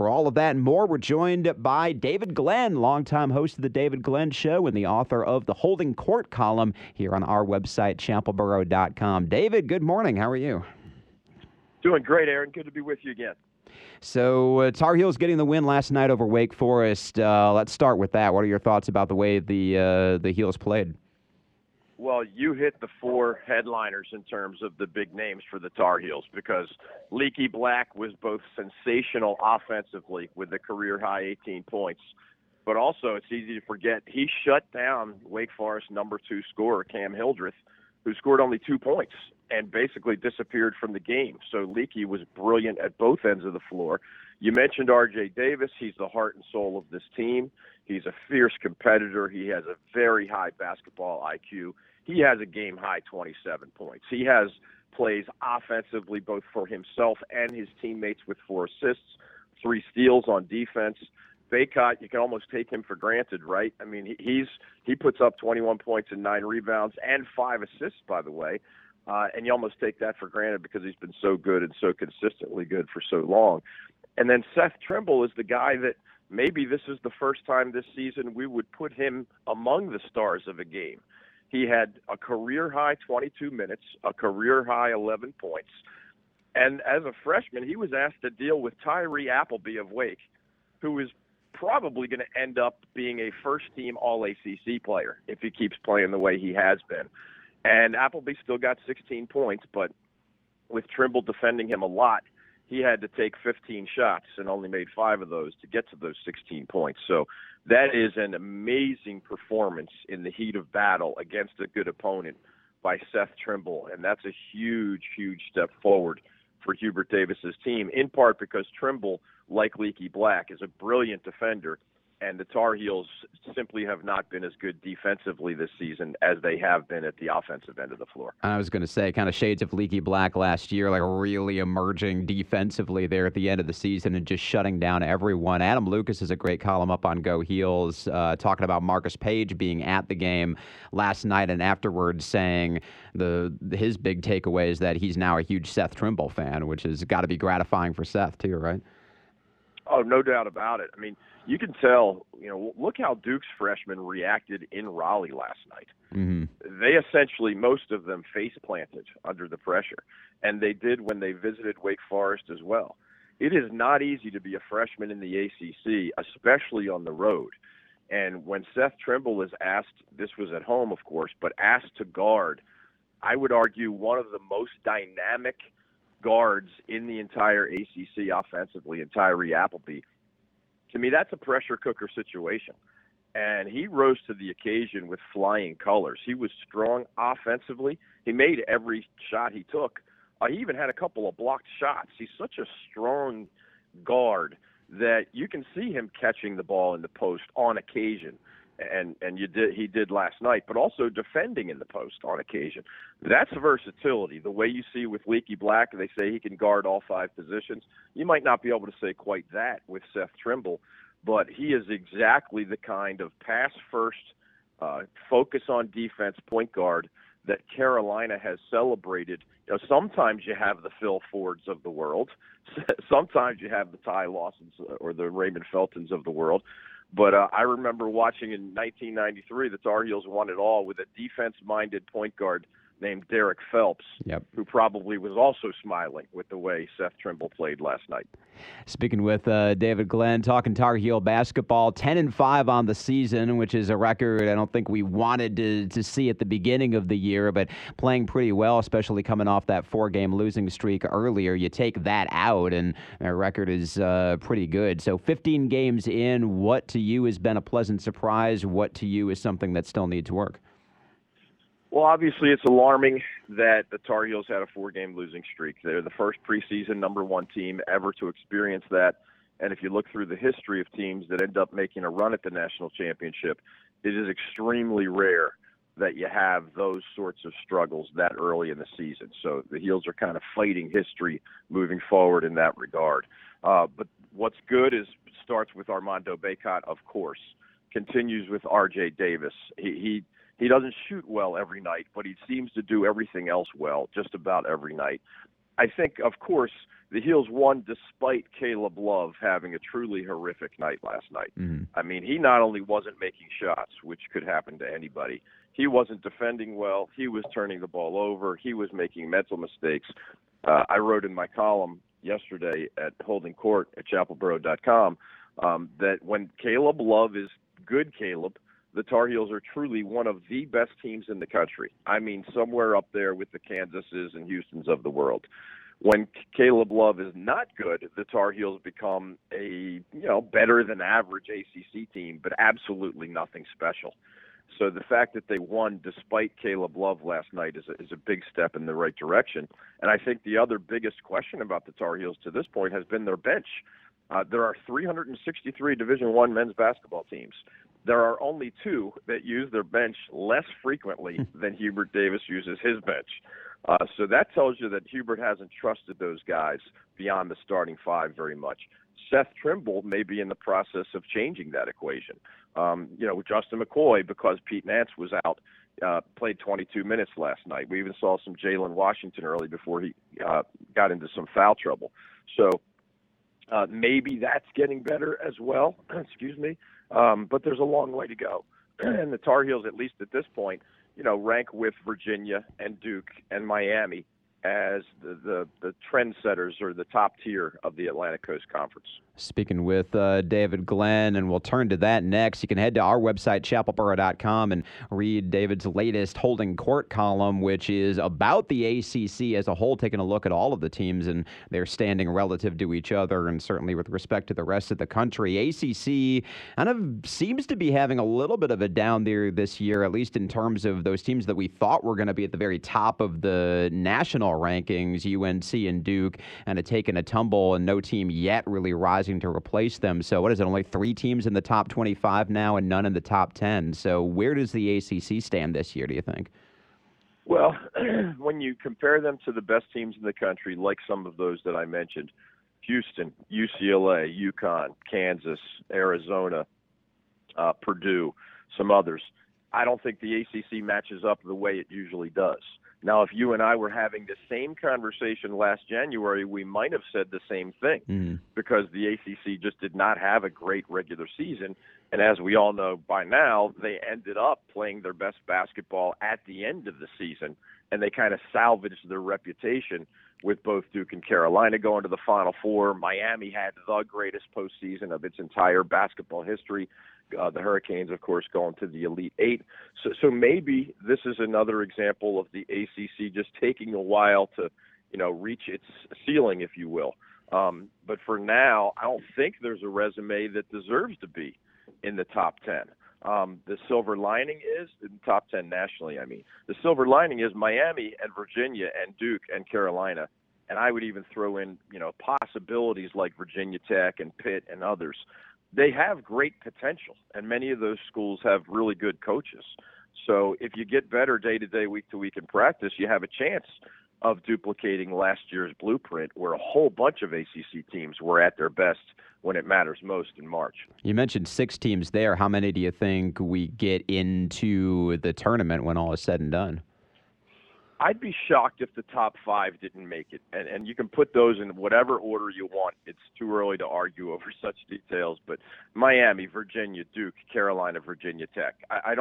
For all of that and more, we're joined by David Glenn, longtime host of The David Glenn Show and the author of the Holding Court column here on our website, ChampelBoro.com. David, good morning. How are you? Doing great, Aaron. Good to be with you again. So Tar Heels getting the win last night over Wake Forest. Let's start with that. What are your thoughts about the way the Heels played? Well, you hit the four headliners in terms of the big names for the Tar Heels, because Leaky Black was both sensational offensively with a career-high 18 points, but also it's easy to forget he shut down Wake Forest number 2 scorer Cam Hildreth, who scored only 2 points and basically disappeared from the game. So Leaky was brilliant at both ends of the floor. You mentioned R.J. Davis. He's the heart and soul of this team. He's a fierce competitor. He has a very high basketball IQ. He has a game-high 27 points. He has plays offensively both for himself and his teammates with 4 assists, 3 steals on defense. Bacot, you can almost take him for granted, right? I mean, he puts up 21 points and 9 rebounds and 5 assists, by the way, and you almost take that for granted because he's been so good and so consistently good for so long. And then Seth Trimble is the guy that maybe this is the first time this season we would put him among the stars of a game. He had a career-high 22 minutes, a career-high 11 points, and as a freshman, he was asked to deal with Tyree Appleby of Wake, who is probably going to end up being a first-team All-ACC player if he keeps playing the way he has been. And Appleby still got 16 points, but with Trimble defending him a lot, he had to take 15 shots and only made 5 of those to get to those 16 points. So that is an amazing performance in the heat of battle against a good opponent by Seth Trimble, and that's a huge, huge step forward for Hubert Davis's team, in part because Trimble, like Leaky Black, is a brilliant defender, and the Tar Heels simply have not been as good defensively this season as they have been at the offensive end of the floor. I was going to say kind of shades of Leaky Black last year, like really emerging defensively there at the end of the season and just shutting down everyone. Adam Lucas has a great column up on Go Heels talking about Marcus Page being at the game last night and afterwards saying his big takeaway is that he's now a huge Seth Trimble fan, which has got to be gratifying for Seth too, right? Oh, no doubt about it. I mean, you can tell, look how Duke's freshmen reacted in Raleigh last night. Mm-hmm. They essentially, most of them, face-planted under the pressure, and they did when they visited Wake Forest as well. It is not easy to be a freshman in the ACC, especially on the road. And when Seth Trimble is asked, this was at home, of course, but asked to guard, I would argue one of the most dynamic guards in the entire ACC offensively, and Tyree Appleby. To me, that's a pressure cooker situation. And he rose to the occasion with flying colors. He was strong offensively. He made every shot he took. He even had a couple of blocked shots. He's such a strong guard that you can see him catching the ball in the post on occasion. And he did last night, but also defending in the post on occasion. That's versatility. The way you see with Leaky Black, they say he can guard all 5 positions. You might not be able to say quite that with Seth Trimble, but he is exactly the kind of pass-first, focus on defense point guard that Carolina has celebrated. Sometimes you have the Phil Fords of the world. Sometimes you have the Ty Lawsons or the Raymond Feltons of the world. But I remember watching in 1993, the Tar Heels won it all with a defense-minded point guard named Derek Phelps, who probably was also smiling with the way Seth Trimble played last night. Speaking with David Glenn, talking Tar Heel basketball, 10-5 on the season, which is a record I don't think we wanted to see at the beginning of the year, but playing pretty well, especially coming off that 4-game losing streak earlier. You take that out, and our record is pretty good. So 15 games in, what to you has been a pleasant surprise? What to you is something that still needs work? Well, obviously, it's alarming that the Tar Heels had a 4-game losing streak. They're the first preseason #1 team ever to experience that. And if you look through the history of teams that end up making a run at the national championship, it is extremely rare that you have those sorts of struggles that early in the season. So the Heels are kind of fighting history moving forward in that regard. But what's good is starts with Armando Bacot, of course, continues with R.J. Davis. He doesn't shoot well every night, but he seems to do everything else well, just about every night. I think, of course, the Heels won despite Caleb Love having a truly horrific night last night. Mm-hmm. I mean, he not only wasn't making shots, which could happen to anybody, he wasn't defending well. He was turning the ball over. He was making mental mistakes. I wrote in my column yesterday at Holding Court at chapelboro.com that when Caleb Love is good, the Tar Heels are truly one of the best teams in the country. I mean, somewhere up there with the Kansases and Houstons of the world. When Caleb Love is not good, the Tar Heels become a better than average ACC team, but absolutely nothing special. So the fact that they won despite Caleb Love last night is a big step in the right direction. And I think the other biggest question about the Tar Heels to this point has been their bench. There are 363 Division I men's basketball teams. There are only two that use their bench less frequently than Hubert Davis uses his bench. So that tells you that Hubert hasn't trusted those guys beyond the starting five very much. Seth Trimble may be in the process of changing that equation. Justin McCoy, because Pete Nance was out, played 22 minutes last night. We even saw some Jalen Washington early before he got into some foul trouble. So maybe that's getting better as well. Excuse me. But there's a long way to go. And the Tar Heels, at least at this point, rank with Virginia and Duke and Miami as the trendsetters or the top tier of the Atlantic Coast Conference. Speaking with David Glenn, and we'll turn to that next. You can head to our website, chapelboro.com, and read David's latest Holding Court column, which is about the ACC as a whole, taking a look at all of the teams and their standing relative to each other, and certainly with respect to the rest of the country. ACC kind of seems to be having a little bit of a down there this year, at least in terms of those teams that we thought were going to be at the very top of the national rankings. UNC and Duke kind of taking a tumble, and no team yet really rising to replace them. So what is it, only 3 teams in the top 25 now and none in the top 10? So where does the ACC stand this year, do you think? Well, when you compare them to the best teams in the country, like some of those that I mentioned, Houston, UCLA, UConn, Kansas, Arizona, Purdue, some others, I don't think the ACC matches up the way it usually does. Now, if you and I were having the same conversation last January, we might have said the same thing because the ACC just did not have a great regular season. And as we all know by now, they ended up playing their best basketball at the end of the season, and they kind of salvaged their reputation with both Duke and Carolina going to the Final Four. Miami had the greatest postseason of its entire basketball history. The Hurricanes, of course, going to the Elite Eight. So maybe this is another example of the ACC just taking a while to, reach its ceiling, if you will. But for now, I don't think there's a resume that deserves to be in the top 10. The silver lining is, in the top 10 nationally, the silver lining is Miami and Virginia and Duke and Carolina. And I would even throw in, possibilities like Virginia Tech and Pitt and others. They have great potential, and many of those schools have really good coaches. So if you get better day to day, week to week in practice, you have a chance of duplicating last year's blueprint, where a whole bunch of ACC teams were at their best when it matters most in March. You mentioned 6 teams there. How many do you think we get into the tournament when all is said and done? I'd be shocked if the top 5 didn't make it. And you can put those in whatever order you want. It's too early to argue over such details. But Miami, Virginia, Duke, Carolina, Virginia Tech. I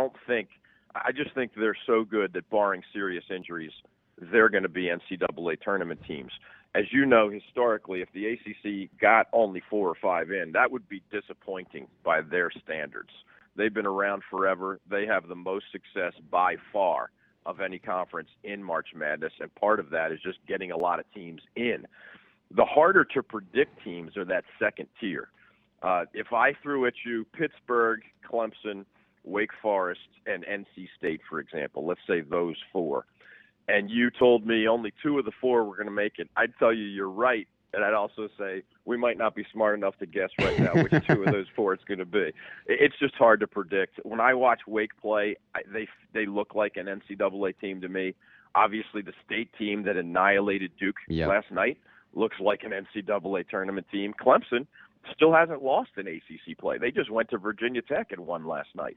just think they're so good that barring serious injuries, they're going to be NCAA tournament teams. As you know, historically, if the ACC got only 4 or 5 in, that would be disappointing by their standards. They've been around forever. They have the most success by far of any conference in March Madness, and part of that is just getting a lot of teams in. The harder to predict teams are that second tier. If I threw at you Pittsburgh, Clemson, Wake Forest, and NC State, for example, let's say those 4, and you told me only 2 of the 4 were going to make it, I'd tell you you're right, and I'd also say we might not be smart enough to guess right now which 2 of those 4 it's going to be. It's just hard to predict. When I watch Wake play, they look like an NCAA team to me. Obviously, the state team that annihilated Duke last night looks like an NCAA tournament team. Clemson still hasn't lost in ACC play. They just went to Virginia Tech and won last night.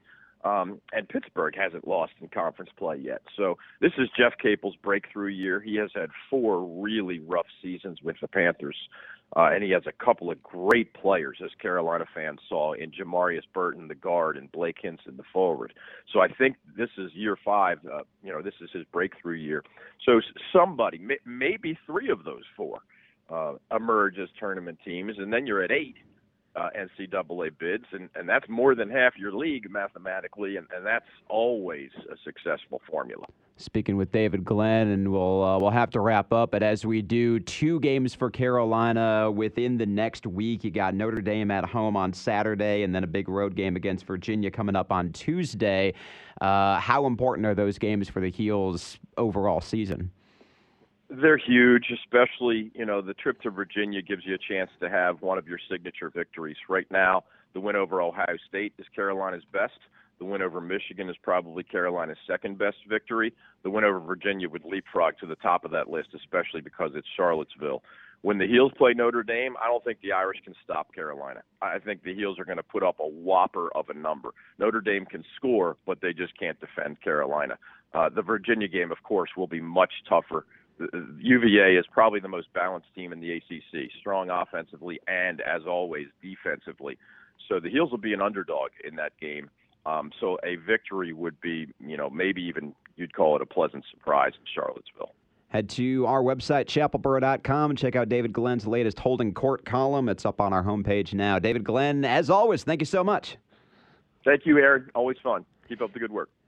And Pittsburgh hasn't lost in conference play yet. So this is Jeff Capel's breakthrough year. He has had 4 really rough seasons with the Panthers. And he has a couple of great players, as Carolina fans saw, in Jamarius Burton, the guard, and Blake Hinson, the forward. So I think this is year 5. This is his breakthrough year. So somebody, maybe 3 of those 4, emerge as tournament teams, and then you're at 8. NCAA bids, and that's more than half your league mathematically, and that's always a successful formula. Speaking with David Glenn, and we'll have to wrap up, but as we do, 2 games for Carolina within the next week. You got Notre Dame at home on Saturday, and then a big road game against Virginia coming up on Tuesday. How important are those games for the Heels' overall season? They're huge, especially, the trip to Virginia gives you a chance to have one of your signature victories. Right now, the win over Ohio State is Carolina's best. The win over Michigan is probably Carolina's second best victory. The win over Virginia would leapfrog to the top of that list, especially because it's Charlottesville. When the Heels play Notre Dame, I don't think the Irish can stop Carolina. I think the Heels are going to put up a whopper of a number. Notre Dame can score, but they just can't defend Carolina. The Virginia game, of course, will be much tougher. UVA is probably the most balanced team in the ACC, strong offensively and, as always, defensively. So the Heels will be an underdog in that game. So a victory would be, maybe even you'd call it a pleasant surprise in Charlottesville. Head to our website, chapelboro.com, and check out David Glenn's latest Holding Court column. It's up on our homepage now. David Glenn, as always, thank you so much. Thank you, Aaron. Always fun. Keep up the good work.